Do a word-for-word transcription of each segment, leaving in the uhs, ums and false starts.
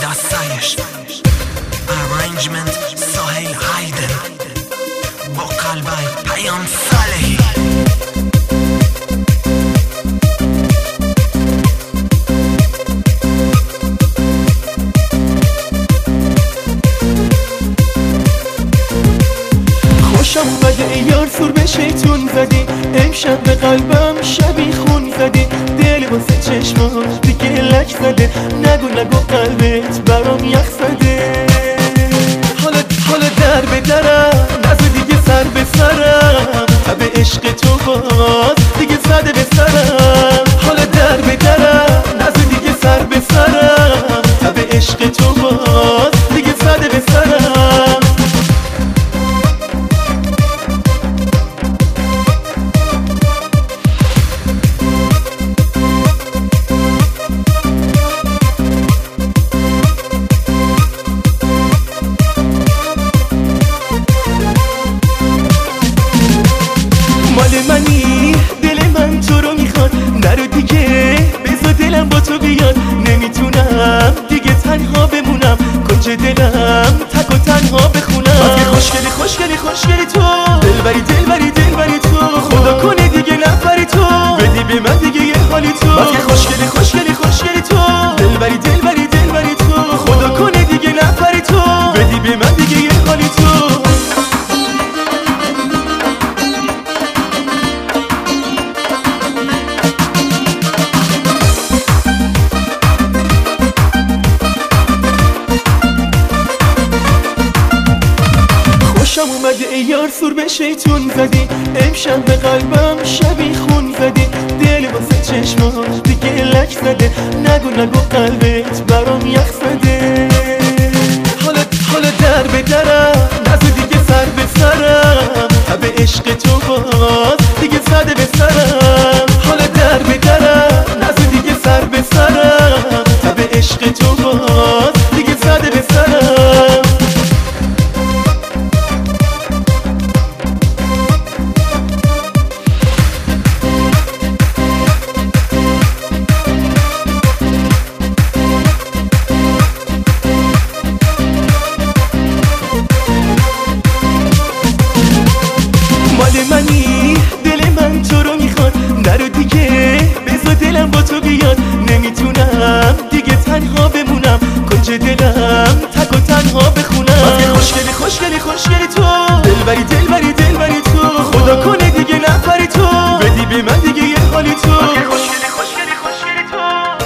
دستایش Arrangement سهیل هایدن با قلبای پیام صالحی خوشم اومده یار سور به شیطون زدی امشب به قلبم شبی خون زدی دل واسه چشمات دیگه لک زده نگو نگو قلبت برام یخ زده حالا حالا در به درم نزو دیگه سر به سرم تب عشق تو باز دیگه زده به سرم حالا در به درم نزو دیگه سر به سرم تب عشق تو باز دیگه زده به سرم مال منی دل من تو رو میخواد نرو دیگه بذار دلم با تو بیاد نمیتونم دیگه تنها بمونم کنج دلم تک و تنها بخونم بس که خوشگلی خوشگلی خوشگلی تو دلبری دلبری دلبری تو خدا کنه دیگه نفری تو بدی به من دیگه یه حالی تو بس که خوشگلی خوشگلی خوشگلی تو دلبری دلبری دلبری تو خدا کنه دیگه نفری تو بدی به من دیگه یه حالی تو خوشم اومده ای یار سور به شیطون زدی امشب به قلبم شبی خون زدی دل واسه چشمات دیگه لک زده نگو نگو قلبت برام یخ زده حالا حالا در به درم نزو دیگه سر به سرم تب عشق تو باز دیگه زده به سرم حالا در به درم نزو دیگه سر به سرم تب عشق تو باز دیگه زده به سرم مال منی دل من تو رو میخواد نرو دیگه بذار دلم با تو بیاد نمیتونم دیگه تنها بمونم کنج دلم تک و تنها بخونم بس که خوشگلی خوشگلی خوشگلی تو دلبری دلبری دلبری تو خدا کنه دیگه نفری تو بدی به من دیگه یه حالی تو بس که خوشگلی خوشگلی خوشگلی تو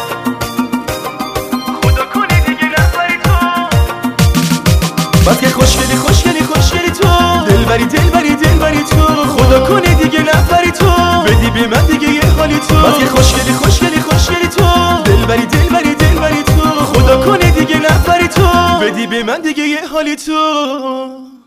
خدا کنه دیگه نفری تو بس که خوشگلی خوشگلی خوشگلی تو دلبری دلبری دلبری تو خدا کنه دیگه نفری تو بدی به من دیگه یه حالی تو بس که خوشگلی خوشگلی خوشگلی تو دلبری دلبری دلبری تو خدا کنه دیگه نفری تو بدی به من دیگه یه حالی تو